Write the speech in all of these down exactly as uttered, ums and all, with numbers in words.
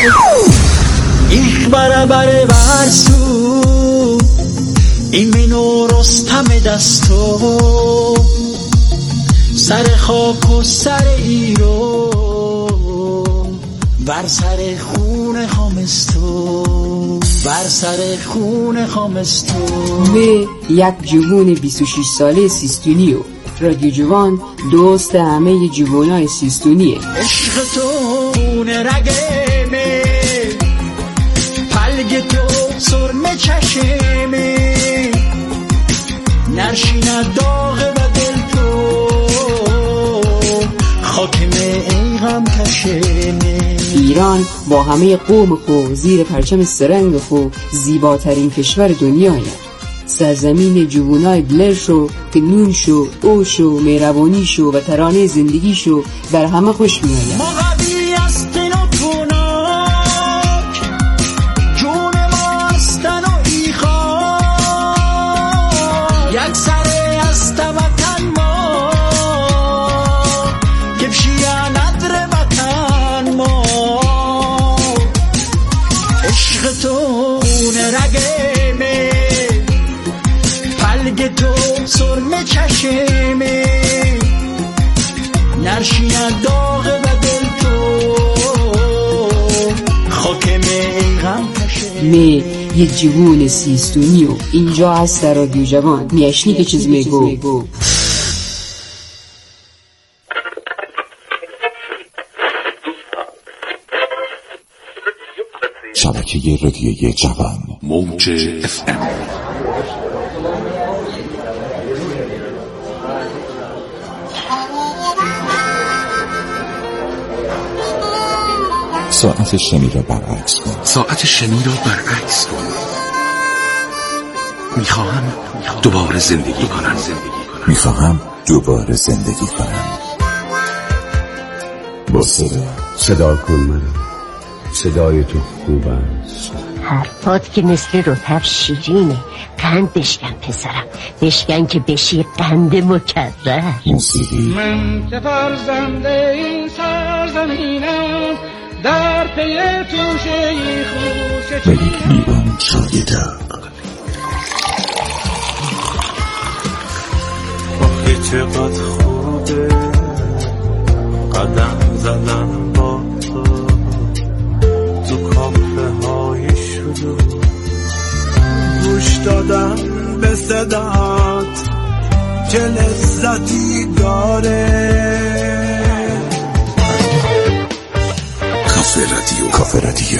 Ich برابر برسو این منو رستم دستو سر خاک و سر ایرو بر سر خون خامستو بر سر خون خامستو. به یک جوون بیست و شش ساله سیستونیو رادیو جوان دوست همه جوانای سیستونیه. عشق تو خون رگمه پلگ تو سرمه چشمه نرشینه داغ و دل تو خاکمه ای غم کشمه. ایران با همه قوم خو زیر پرچم سرنگ خو زیباترین کشور دنیایه. سرزمین جوونای بلر شو که نون شو او شو مهربانی شو و ترانه زندگی شو بر همه خوش میآید. ما قوی هستن و توناک جون ما هستن و ایخا یک سره هست وطن ما که بشیه ندر وطن ما. عشق تو خون رگمه پلگ تو سرمه چشمه نرشینه داغ و دل تو خاکمه ای غم کشمه. می یه جوون سیستونیو اینجا هست در رادیو جوان میشنی که چیز میگو. شبکه رادیوی جوان موج اف ام. ساعت شنی را برعکس کن. ساعت شنی را برعکس کن. میخواهم دوباره زندگی کنم. میخواهم دوباره زندگی کنم. با صدا صدا کن من. صدای تو خوب است. حرفات که مثل رطب شیرینه. قند بشکن پسرم بشکن که بشی قند مکرر. موسیقی من که فرزنده این سرزمینم در پی توشه خوش و یک لیوان چای داغ. آخه چقدر خوبه قدم زدن با تو تو کافه های شروع گوش دادم به صدات چه لذتی داره. کافه رادیو. کافه رادیو.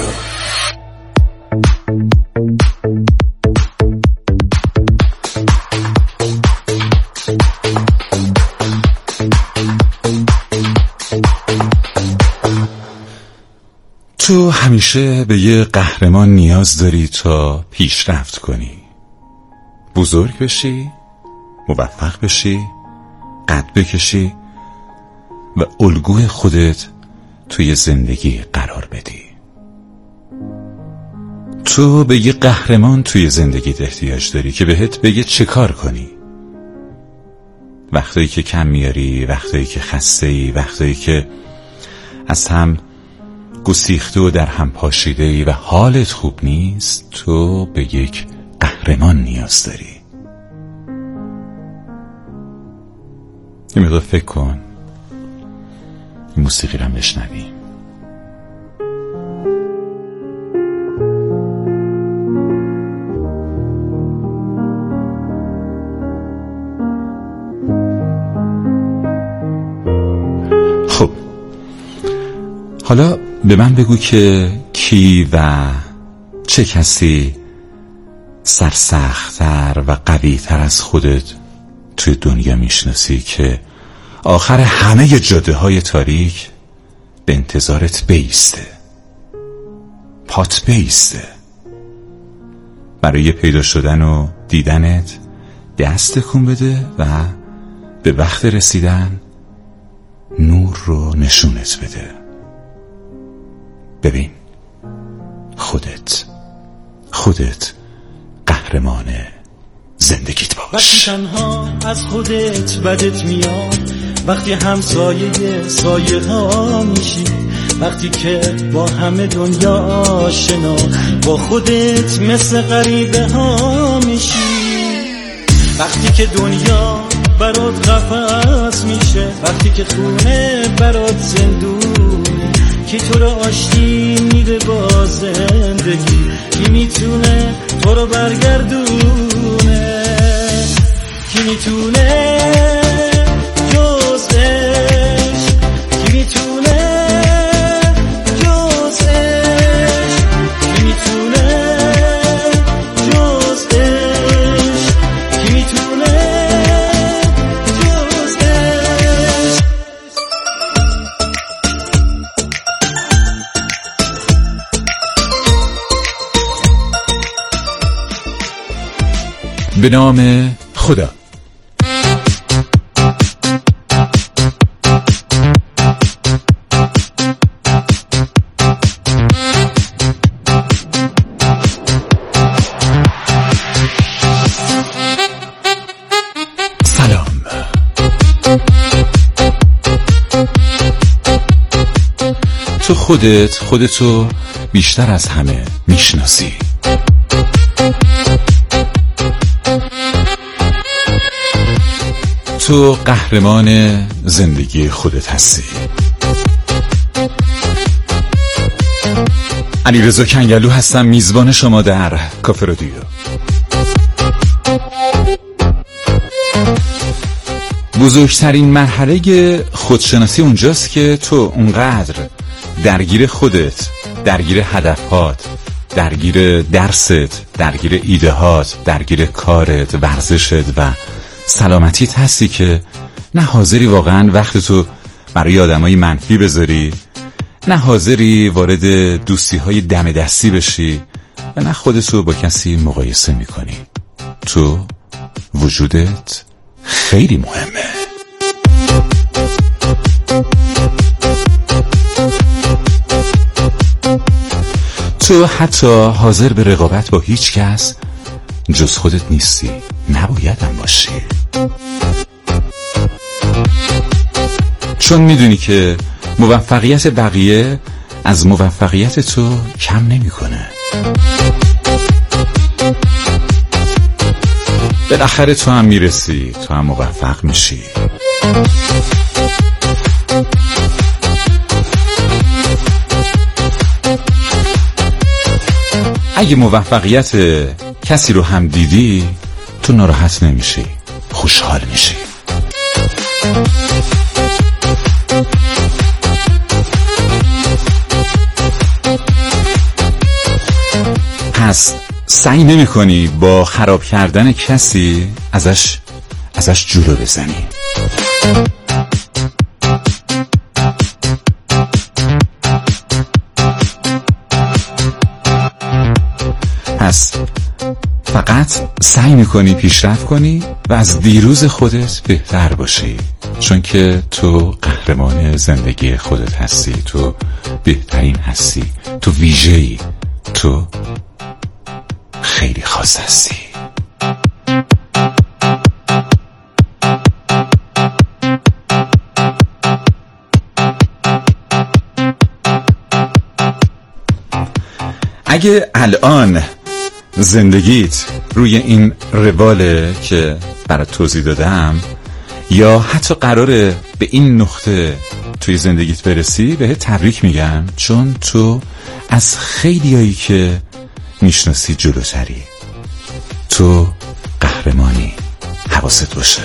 تو همیشه به یه قهرمان نیاز داری تا پیشرفت کنی، بزرگ بشی، موفق بشی، قد بکشی و الگوی خودت توی زندگی قرار بدی. تو به یه قهرمان توی زندگیت احتیاج داری که بهت بگه چه کار کنی. وقتایی که کم میاری، وقتایی که خسته‌ای، وقتایی که از هم گسیخته و در هم پاشیده‌ای و حالت خوب نیست، تو به یک قهرمان نیاز داری. یه مقدار فکر کن، این موسیقی رو هم بشنوی. خب حالا به من بگو که کی و چه کسی سرسخت‌تر و قوی‌تر از خودت توی دنیا میشناسی که آخر همه جاده های تاریک به انتظارت بیسته، پات بیسته، برای پیدا شدن و دیدنت دست تکون بده و به وقت رسیدن نور رو نشونت بده. ببین، خودت خودت قهرمان زندگیت باش. وقتی تنها از خودت بدت میاد، وقتی همسایه سایه ها میشی، وقتی که با همه دنیا آشنا، با خودت مثل غریبه ها میشی. وقتی که دنیا برات قفس میشه، وقتی که خونه برات زندون، کی تو رو آشتی میده با زندگی؟ کی میتونه تو رو برگردونه؟ کی میتونه جز عشق؟ کی میتونه جز عشق؟ کی میتونه جز عشق؟ کی میتونه جز عشق؟ به نام خدا. سلام. تو خودت خودتو بیشتر از همه میشناسی. تو قهرمان زندگی خودت هستی. علیرضا کنگلو هستم، میزبان شما در کافه رادیو. بزرگترین مرحله خودشناسی اونجاست که تو اونقدر درگیر خودت، درگیر هدفهات، درگیر درست، درگیر ایدهات، درگیر کارت، ورزشت و سلامتیت هستی که نه حاضری واقعا وقت تو برای آدمای منفی بذاری، نه حاضری وارد دوستی های دم دستی بشی و نه خودتو با کسی مقایسه میکنی. تو وجودت خیلی مهمه. تو حتی حاضر به رقابت با هیچ کس جز خودت نیستی، نبایدم باشی، چون میدونی که موفقیت بقیه از موفقیت تو کم نمیکنه. بالاخره تو هم میرسی، تو هم موفق میشی. اگه موفقیت کسی رو هم دیدی، تو ناراحت نمیشی، خوشحال میشی. پس سعی نمی کنی با خراب کردن کسی ازش ازش جلو بزنی. پس فقط سعی میکنی پیشرفت کنی و از دیروز خودت بهتر باشی، چون که تو قهرمان زندگی خودت هستی، تو بهترین هستی، تو ویژه‌ای، تو خیلی خاص هستی. اگه الان زندگیت روی این رواله که برات توضیح دادم، یا حتی قراره به این نقطه توی زندگیت برسی، بهت تبریک میگم، چون تو از خیلیایی که میشناسی جلوتری. تو قهرمانی، حواست باشه.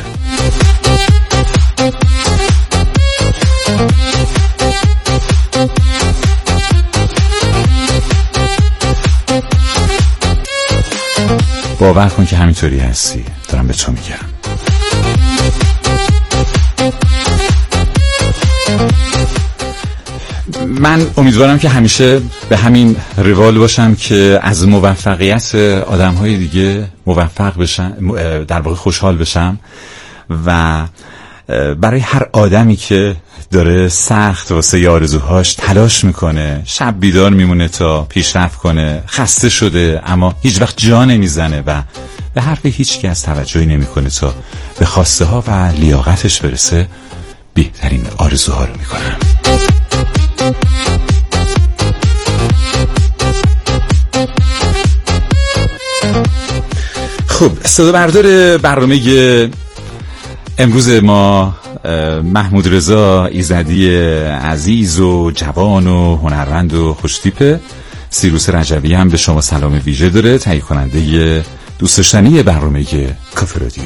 باور کن که همینطوری هستی، دارم به تو میگم. من امیدوارم که همیشه به همین روال باشم که از موفقیت آدم‌های دیگه موفق بشم، در واقع خوشحال بشم، و برای هر آدمی که داره سخت واسه آرزوهاش تلاش میکنه، شب بیدار میمونه تا پیشرفت کنه، خسته شده اما هیچ وقت جا نمیزنه و به حرف هیچ کس توجهی نمیکنه تا به خواسته ها و لیاقتش برسه، بهترین آرزوها رو میکنم. خب صدا بردار برنامه امروز ما محمود رضا ایزدی عزیز و جوان و هنرمند و خوشتیپه. سیروس رجبی هم به شما سلام ویژه داره، تهیه کننده دوست داشتنی برنامه کافه رادیو.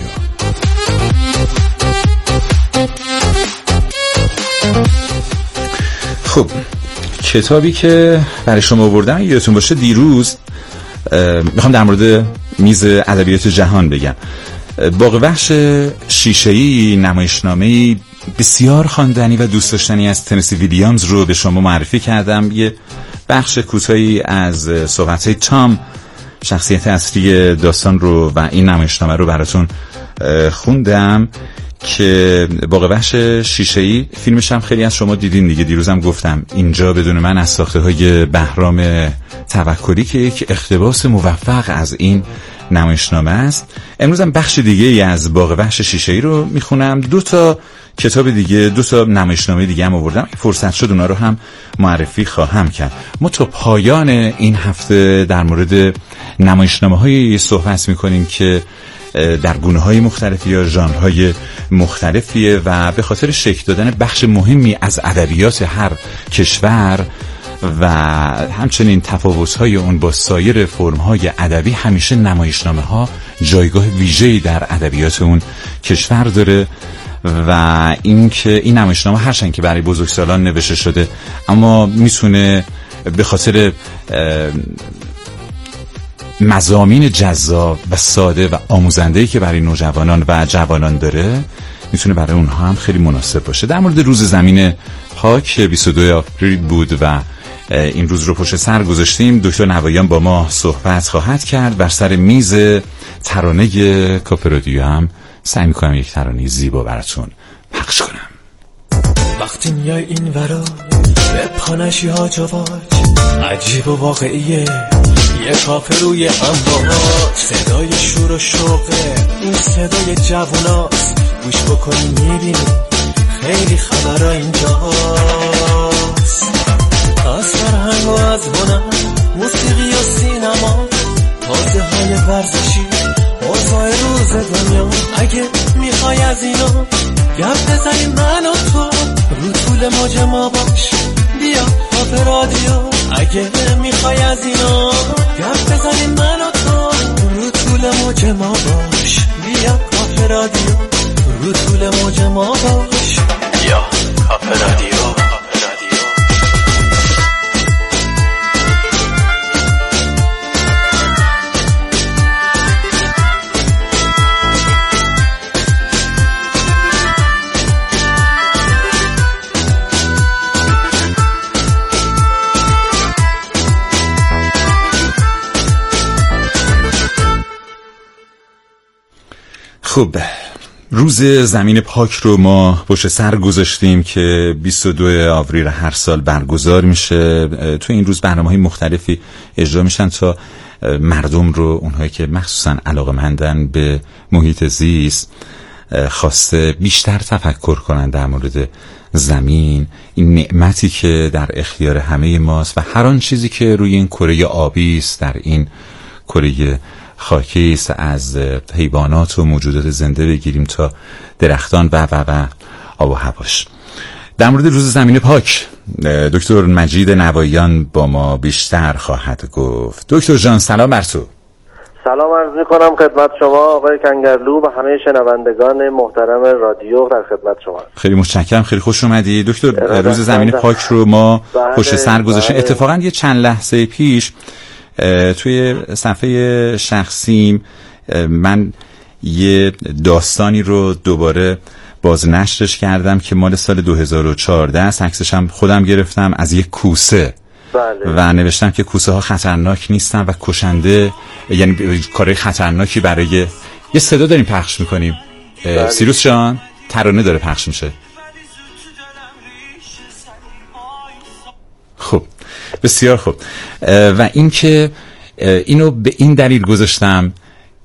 خب کتابی که برای شما آوردم یادتون باشه دیروز میخوام در مورد میز ادبیات جهان بگم. باغ وحش شیشه‌ای نمایشنامه‌ای بسیار خواندنی و دوست داشتنی از تنسی ویلیامز رو به شما معرفی کردم. یه بخش کوتاهی از صحبت‌های تام، شخصیت اصلی داستان رو و این نمایشنامه رو براتون خوندم که باغ وحش شیشه‌ای فیلمش هم خیلی از شما دیدین دیگه. دیروزم گفتم اینجا بدون من از ساخته‌های بهرام توکلی که یک اقتباس موفق از این نمایشنامه است. امروز هم بخش دیگه ای از باغ وحش شیشه‌ای رو میخونم. دو تا کتاب دیگه، دو تا نمایشنامه دیگه هم آوردم، فرصت شد اونا رو هم معرفی خواهم کرد. ما تا پایان این هفته در مورد نمایشنامه‌های صحبت میکنیم که در گونه‌های مختلفی یا ژانرهای مختلفیه و به خاطر شکل دادن بخش مهمی از ادبیات هر کشور و همچنین تفاوت‌های اون با سایر فرم‌های ادبی، همیشه نمایشنامه‌ها جایگاه ویژه‌ای در ادبیات اون کشور داره و اینکه این نمایشنامه هرچند که برای بزرگسالان نوشته شده اما میتونه به خاطر مضامین جذاب و ساده و آموزنده‌ای که برای نوجوانان و جوانان داره میتونه برای اونها هم خیلی مناسب باشه. در مورد روز زمین پاک بیست و دوم آوریل بود و این روز رو پشت سر گذاشتیم. دکتر نواییان با ما صحبت خواهد کرد. بر سر میز ترانه کافه رادیو هم سعی میکنم یک ترانه زیبا براتون پخش کنم. وقتی میای این ورا به پانشی ها جواج عجیب و واقعیه، یه کافه روی امواج، صدای شور و شوقه، این صدای جووناست، گوش بکنی میبینی خیلی خبرها اینجاست. از فرهنگ و از هنر، موسیقی و سینما، تازه های ورزشی، اوضاع روز دنیا. اگه میخوای از اینا گپ بزنی من و تو، رو طول موج ما باش، بیا کافه رادیو. اگه میخوای از اینا گپ بزنی من و تو، رو طول موج ما باش، بیا کافه رادیو. رو طول موج ما باش، بیا کافه رادیو. خب روز زمین پاک رو ما پشت سر گذاشتیم که بیست و دوم آوریل هر سال برگزار میشه. تو این روز برنامه‌های مختلفی اجرا میشن تا مردم رو، اونهایی که مخصوصا علاقه‌مندن به محیط زیست، خواسته بیشتر تفکر کنن در مورد زمین، این نعمتی که در اختیار همه ماست و هر آن چیزی که روی این کره آبی است، در این کره خاکی است، از حیوانات و موجودات زنده بگیریم تا درختان و و و آب و هواش. در مورد روز زمین پاک دکتر مجید نواییان با ما بیشتر خواهد گفت. دکتر جان سلام بر تو. سلام عرض می‌کنم خدمت شما آقای کنگرلو و همه شنوندگان محترم رادیو. در خدمت شما. خیلی متشکرم، خیلی خوش اومدی دکتر. روز زمین پاک رو ما پشت سر گذاشتیم. اتفاقا یه چند لحظه پیش توی صفحه شخصیم من یه داستانی رو دوباره بازنشرش کردم که مال سال دو هزار و چهارده است. عکسش هم خودم گرفتم از یک کوسه. بله. و نوشتم که کوسه ها خطرناک نیستن و کشنده، یعنی کارهای خطرناکی برای یه صدا داریم پخش میکنیم. بله. سیروس جان ترانه داره پخش میشه. خب بسیار خوب. و این که اینو به این دلیل گذاشتم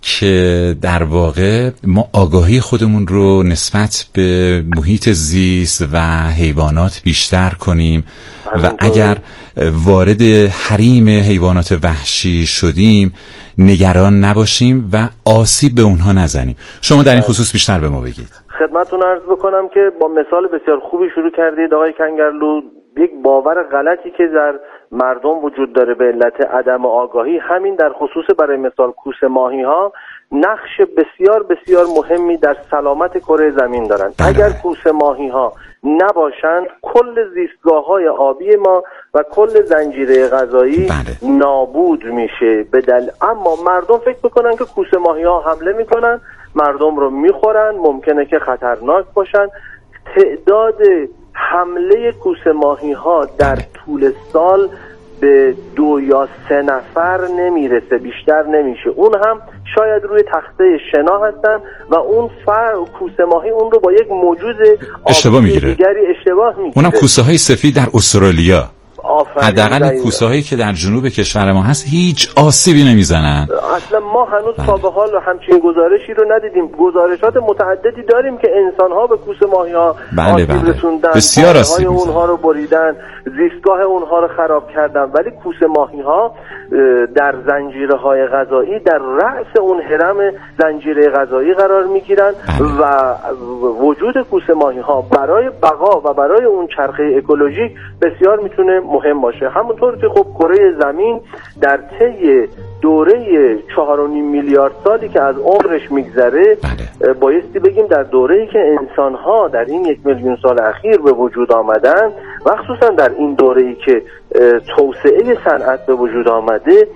که در واقع ما آگاهی خودمون رو نسبت به محیط زیست و حیوانات بیشتر کنیم و اگر وارد حریم حیوانات وحشی شدیم نگران نباشیم و آسیب به اونها نزنیم. شما در این خصوص بیشتر به ما بگید. خدمتتون عرض بکنم که با مثال بسیار خوبی شروع کردید آقای کنگرلو. یک باور غلطی که در مردم وجود داره به علت عدم آگاهی، همین در خصوص برای مثال کوسه ماهی ها نقش بسیار بسیار مهمی در سلامت کره زمین دارند. اگر کوسه ماهی ها نباشند کل زیستگاه های آبی ما و کل زنجیره غذایی بله. نابود میشه به دل... اما مردم فکر میکنن که کوسه ماهی ها حمله میکنن، مردم رو میخورن، ممکنه که خطرناک باشن. تعداد حمله کوسه ماهی ها در طول سال به دو یا سه نفر نمیرسه، بیشتر نمیشه. اون هم شاید روی تخته شنا هستن و اون فر کوسه ماهی اون رو با یک موجود اشتباه میگیره، دیگری اشتباه میگیره. اونم کوسه های سفید در استرالیا. حداقل این کوسه‌هایی که در جنوب کشور ما هست هیچ آسیبی نمیزنن. اصلا ما هنوز تا به حال همچین گزارشی رو ندیدیم. گزارشات متعددی داریم که انسان‌ها به کوسه ماهی‌ها بله آسیب بله. رسوندن، بسیار آسیب اونها رو بریدن، زیستگاه اونها رو خراب کردن، ولی کوسه ماهی‌ها در زنجیره‌های غذایی در رأس اون هرم زنجیره غذایی قرار می‌گیرن و وجود کوسه ماهی‌ها برای بقا و برای اون چرخه اکولوژیک بسیار میتونه مهم باشه. همونطور که خب کره زمین در طی دوره چهار و نیم میلیارد سالی که از عمرش میگذره بایستی بگیم در دوره‌ای که انسان‌ها در این یک میلیون سال اخیر به وجود آمدن و خصوصا در این دوره‌ای که توسعه صنعت به وجود آمده،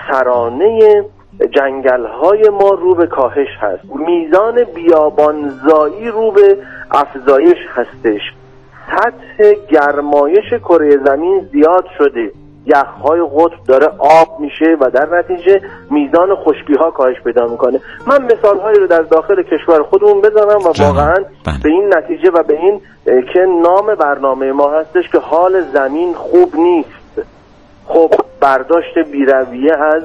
سرانه جنگل‌های ما رو به کاهش هست، میزان بیابانزایی رو به افزایش هستش، سطح گرمایش کره زمین زیاد شده، یخ‌های قطب داره آب میشه و در نتیجه میزان خشکی‌ها کاهش پیدا میکنه. من مثال‌هایی رو در داخل کشور خودمون بزنم و واقعاً به این نتیجه و به این که نام برنامه ما هستش که حال زمین خوب نیست. خب برداشت بی‌رویه از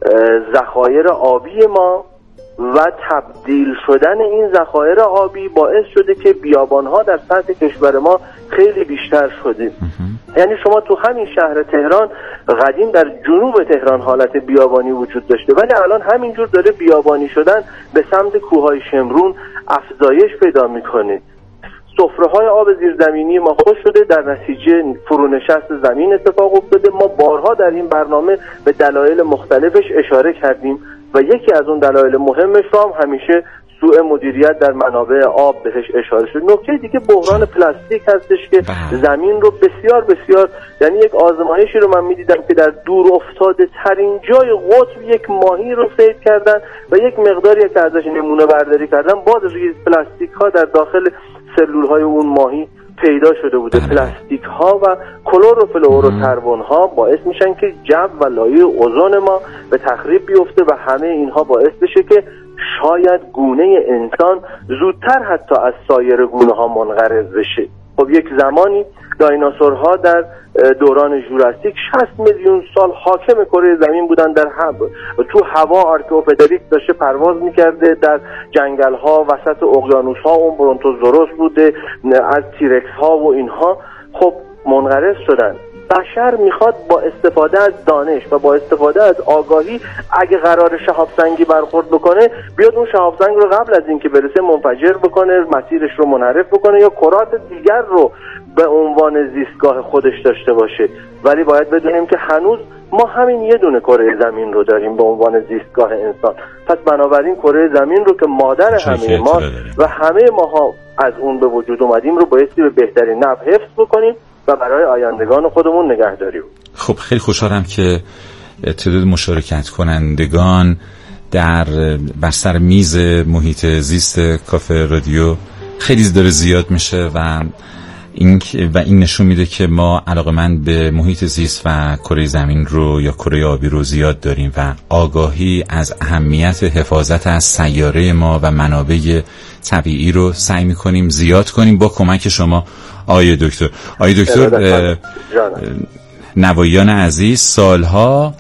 ذخایر آبی ما و تبدیل شدن این ذخایر آبی باعث شده که بیابان‌ها در سطح کشور ما خیلی بیشتر شده. یعنی شما تو همین شهر تهران قدیم در جنوب تهران حالت بیابانی وجود داشته، ولی الان همینجور داره بیابانی شدن به سمت کوههای شمرون افزایش پیدا میکنه. سفره‌های آب زیرزمینی ما خوش شده، در نتیجه فرونشست زمین اتفاق افتاده. ما بارها در این برنامه به دلایل مختلفش اشاره کردیم و یکی از اون دلایل مهمش رو هم همیشه سوء مدیریت در منابع آب بهش اشاره شد. نکته دیگه بحران پلاستیک هستش که زمین رو بسیار بسیار، یعنی یک آزمایشی رو من میدیدم که در دور افتاده ترین جای قطب یک ماهی رو صید کردن و یک مقداری که ازش نمونه برداری کردن، باز روی پلاستیک ها در داخل سلول های اون ماهی پیدا شده بوده. پلاستیک ها و کلور و فلور و کربن ها باعث میشن که جو و لایه اوزون ما به تخریب بیفته و همه اینها باعث بشه که شاید گونه انسان زودتر حتی از سایر گونه ها منقرض بشه. خب یک زمانی دایناسورها در دوران ژوراسیک شصت میلیون سال حاکم کره زمین بودن، در هوا تو هوا آرکئوپتریک داشته پرواز میکرده، در جنگل ها وسط اقیانوس ها اون برونتوزوروس بوده، از تیرکس ها و اینها خب منقرض شدن. بشر میخواد با استفاده از دانش و با استفاده از آگاهی اگه قرار شهاب سنگی برخورد بکنه بیاد اون شهاب سنگ رو قبل از اینکه برسه منفجر بکنه، مسیرش رو منحرف بکنه یا کرات دیگر رو به عنوان زیستگاه خودش داشته باشه. ولی باید بدونیم که هنوز ما همین یه دونه کره زمین رو داریم به عنوان زیستگاه انسان. پس بنابراین کره زمین رو که مادر همه ما و همه ماها از اون به وجود اومدیم رو بایستی به بهترین نحو حفظ بکنیم و برای آیندگان خودمون نگه داریم. خب خیلی خوشحالم که تعداد مشارکت کنندگان در بر سر میز محیط زیست کافه رادیو خیلی داره زیاد میشه و این و این نشون میده که ما علاقه‌مند به محیط زیست و کره زمین رو یا کره آبی رو زیاد داریم و آگاهی از اهمیت حفاظت از سیاره ما و منابع طبیعی رو سعی میکنیم زیاد کنیم با کمک شما آقای دکتر. آقای دکتر نواییان عزیز، سالها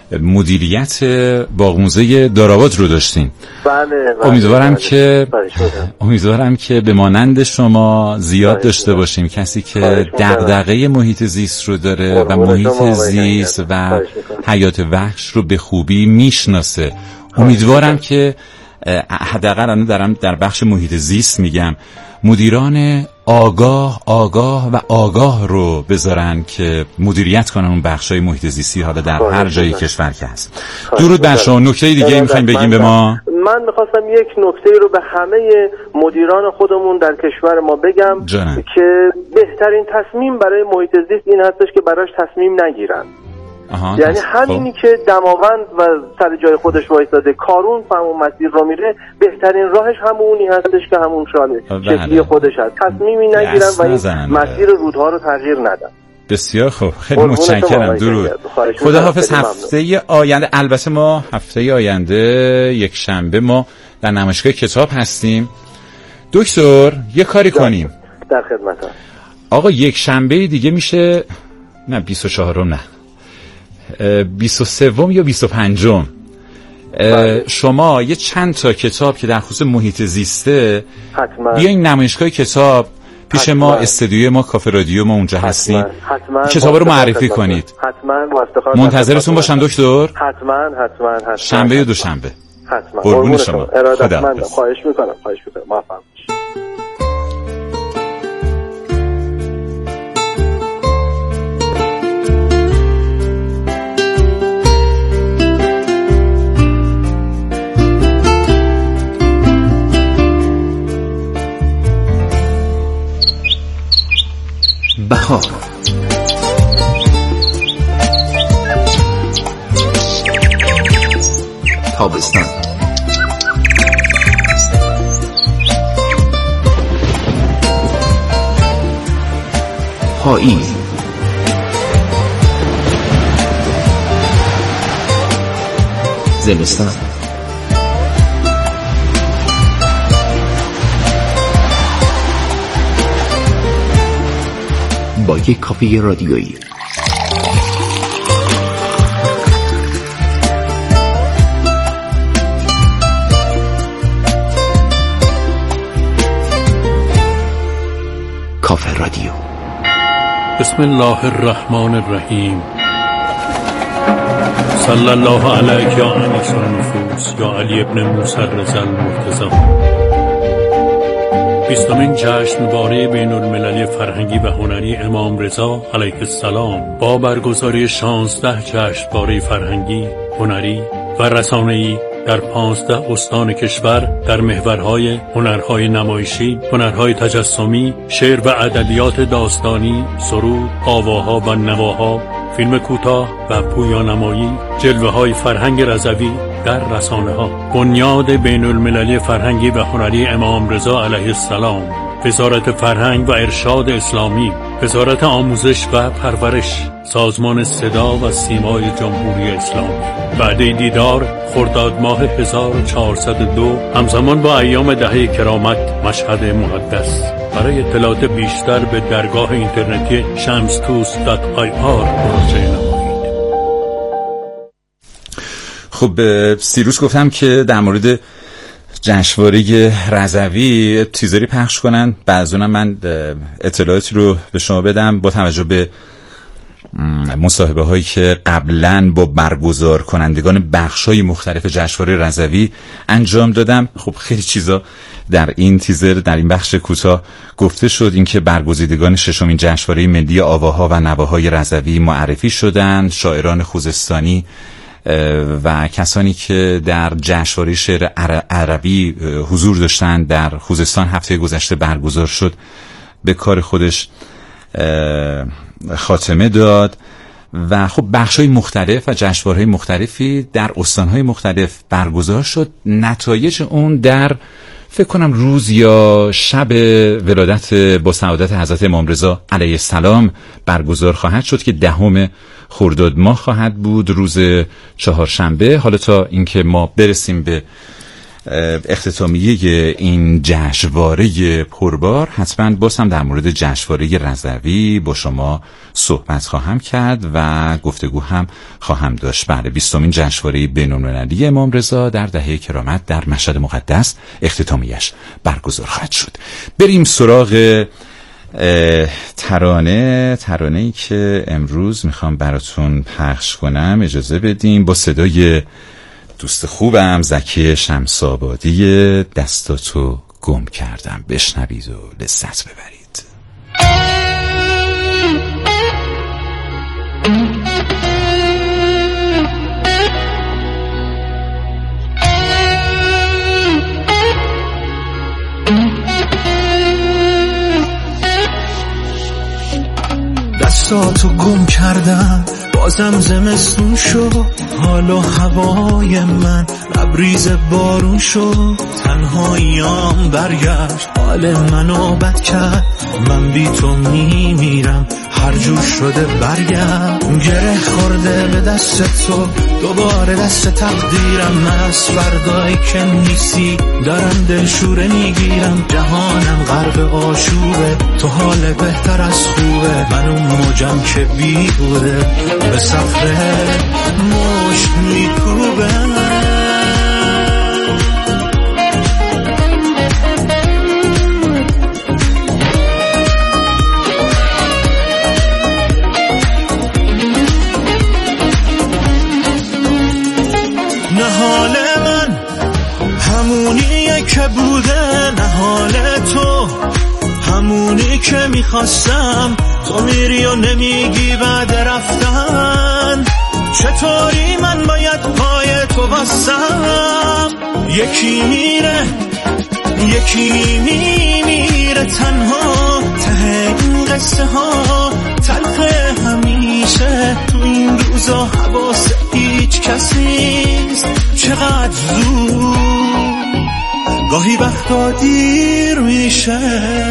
مدیریت باغ دارآباد رو داشتین. بله, بله امیدوارم بله. که بله. امیدوارم که به مانند شما زیاد بله. داشته باشیم، کسی که دغدغه محیط زیست رو داره و محیط زیست و حیات وحش رو به خوبی میشناسه. امیدوارم که حداقل الان دارم در بخش محیط زیست میگم، مدیران آگاه آگاه و آگاه رو بذارن که مدیریت کنن اون بخشای محیط زیستی، حالا در هر جای کشور که هست. درود بر شما. نکته دیگه میخوایم بگیم به ما؟ من میخواستم یک نکته رو به همه مدیران خودمون در کشور ما بگم جانم. که بهترین تصمیم برای محیط زیست این هستش که براش تصمیم نگیرن. یعنی همینی که دماوند و سر جای خودش وایساده کارون همون مسیر رو میره، بهترین راهش همونی هستش که همون شانه شکلی خودش هست. تصمیمی نگیرن و این مسیر رودها رو تغییر ندن. بسیار خوب، خیلی متشکرم. درود. خدا حافظ. هفته آینده، البته ما هفته آینده یک شنبه ما در نمایشگاه کتاب هستیم. دکتر یه کاری کنیم. در خدمتم. آقا یک شنبه دیگه میشه نه بیست و چهارم نه بیست و سوم یا بیست و پنجم. شما یه چند تا کتاب که در خصوص محیط زیسته حتما بیاین نمایشگاه کتاب پیش حتما. ما استودیوی ما کافه رادیو ما اونجا هستیم، کتابا رو معرفی کنید. حتما منتظرتون باشم دکتر. حتما حتما حتما شنبه یا دوشنبه. حتما قربون شما. ارادتمندم. خواهش میکنم خواهش میکنم موفق بهار تابستان پاییز زمستان با یک کافه رادیویی. کافه رادیو. بسم الله الرحمن الرحیم. صلی الله علیک یا انیس النفوس یا علی ابن موسی رضا المرتضی. بیستمین جشنواره بین المللی فرهنگی و هنری امام رضا علیه السلام با برگزاری شانزده جشنواره فرهنگی، هنری و رسانه‌ای در پانزده استان کشور در محورهای هنرهای نمایشی، هنرهای تجسمی، شعر و ادبیات داستانی، سرود، آواها و نواها، فیلم کوتاه و پویانمایی، جلوه‌های فرهنگ رضوی در رسانه‌ها، بنیاد بین المللی فرهنگی و هنری امام رضا علیه السلام، وزارت فرهنگ و ارشاد اسلامی، وزارت آموزش و پرورش، سازمان صدا و سیمای جمهوری اسلامی. وعده دیدار خرداد ماه هزار و چهارصد و دو همزمان با ایام دهه کرامت مشهد مقدس. برای اطلاعات بیشتر به درگاه اینترنتی شمستوس دات آی آر مراجعه نمایید. خب سیروس گفتم که در مورد جشنواره رضوی تیزری پخش کنن، بعضونم من اطلاعاتی رو به شما بدم با توجه به مصاحبه هایی که قبلا با برگزار کنندگان بخشای مختلف جشنواره رضوی انجام دادم. خب خیلی چیزا در این تیزر، در این بخش کوتاه گفته شد. اینکه برگزیدگان ششمین جشنواره ملی آواها و نواهای رضوی معرفی شدند، شاعران خوزستانی و کسانی که در جشنواره شعر عربی حضور داشتند در خوزستان هفته گذشته برگزار شد به کار خودش خاتمه داد. و خب بخش‌های مختلف و جشنواره‌های مختلفی در استان‌های مختلف برگزار شد. نتایج اون در فکر کنم روز یا شب ولادت با سعادت حضرت امام رضا علیه السلام برگزار خواهد شد که دهم خرداد ماه خواهد بود، روز چهارشنبه. حالا تا اینکه ما برسیم به اختتامیه این جشنواره پربار حتما باز هم در مورد جشنواره رضوی با شما صحبت خواهم کرد و گفتگو هم خواهم داشت. بله، بیستمین جشنواره بین‌المللی امام رضا در دهه کرامت در مشهد مقدس اختتامیه‌اش برگزار خواهد شد. بریم سراغ ترانه ترانه‌ای که امروز میخوام براتون پخش کنم. اجازه بدیم با صدای دوست خوبم زکی شمس‌آبادی دستاتو گم کردم بشنوید و لذت ببرید. دستاتو گم کردم بازم زمستون شد، حال و هوای من لبریز بارون شد، تنهاییام برگشت حال منو بد کرد، من بی تو میمیرم هر جور شده برگرد، گره خورده به دست تو دوباره دست تقدیرم، من از فردایی که نیستی دارم دلشوره میگیرم، جهانم غرق آشوبه تو حال بهتر از خوبه، من اون موجم که بی بوده به صخره مشت میکوبه. نه حال من همونیه که بوده، نه حال تو همونی که میخواستم، تو میری و نمیگی بعد رفتن، چطوری من باید پای تو بستم، یکی میره یکی میمیره تنها، ته این قصه ها تلخ همیشه، تو این روزا حواس هیچ کسیست، چقدر زود گاهی وقتا دیر میشه.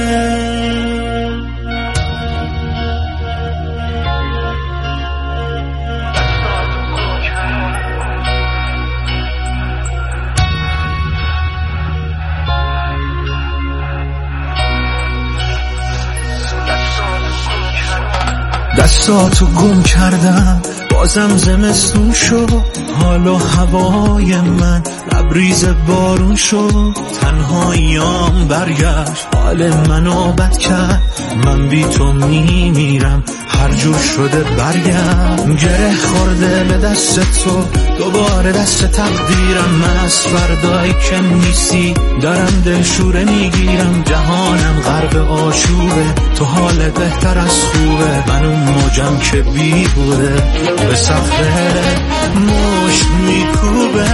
دستاتو گم کردم بازم زمستون شد، حال و هوای من لبریز بارون شد، تنهاییام برگشت حال منو بد کرد، من بی تو میمیرم هر جور شده برگرد، گره خورده به دست تو دوباره دست تقدیرم، من از فردایی که نیستی دارم دلشوره میگیرم، جهانم غرق آشوبه تو حال بهتر از خوبه، من اون موجم که بی بوده به صخره مشت میکوبه.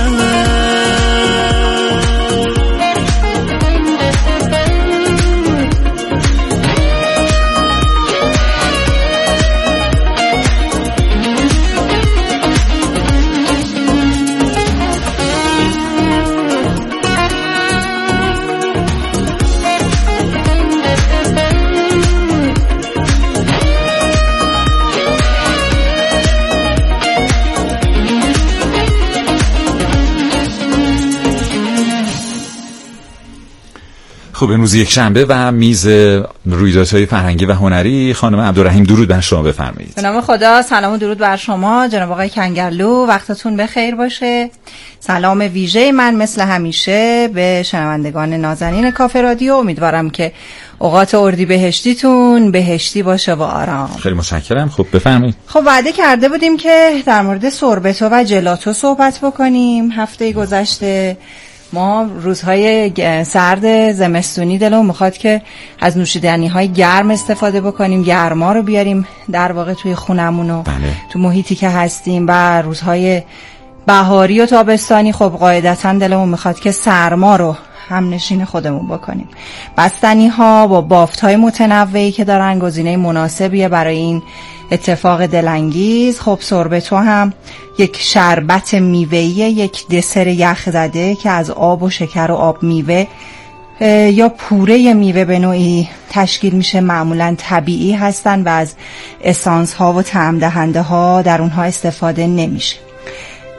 خب امروز یک شنبه و میز رویدادهای فرهنگی و هنری. خانم عبدالرحیم درود بر شما بفرمایید. به نام خدا سلام و درود بر شما جناب آقای کنگرلو، وقتتون بخیر باشه. سلام ویژه من مثل همیشه به شنوندگان نازنین کافه رادیو، امیدوارم که اوقات اردی بهشتیتون بهشتی باشه و آرام. خیلی متشکرم. خب بفرمایید. خب وعده کرده بودیم که در مورد سوربتو و جلاتو صحبت بکنیم. هفته گذشته ما روزهای سرد زمستونی دلمون میخواد که از نوشیدنی‌های گرم استفاده بکنیم، گرما رو بیاریم در واقع توی خونمون و بله. تو محیطی که هستیم، و روزهای بهاری و تابستانی خب قاعدتاً دلمون میخواد که سرما رو هم نشین خودمون بکنیم. بستنی‌ها با بافت‌های متنوعی که دارن گزینه مناسبیه برای این اتفاق دلانگیز. خب سوربتو هم یک شربت میوه‌ای، یک دسر یخ زده که از آب و شکر و آب میوه یا پوره میوه به نوعی تشکیل میشه، معمولا طبیعی هستن و از اسانس ها و طعم دهنده ها در اونها استفاده نمیشه.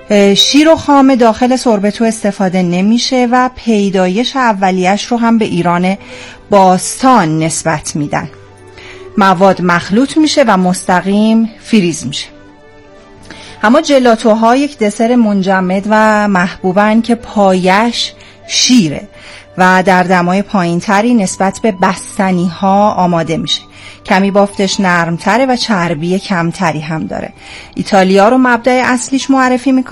شیر و خام داخل سوربتو استفاده نمیشه و پیدایش اولیش رو هم به ایران باستان نسبت میدن. مواد مخلوط میشه و مستقیم فریز میشه. اما جلاتوها یک دسر منجمد و محبوبن که پایش شیره و در دمای پایین تری نسبت به بستنی ها آماده میشه. کمی بافتش نرمتره و چربی کمتری هم داره. ایتالیا رو مبدأ اصلیش معرفی میکنه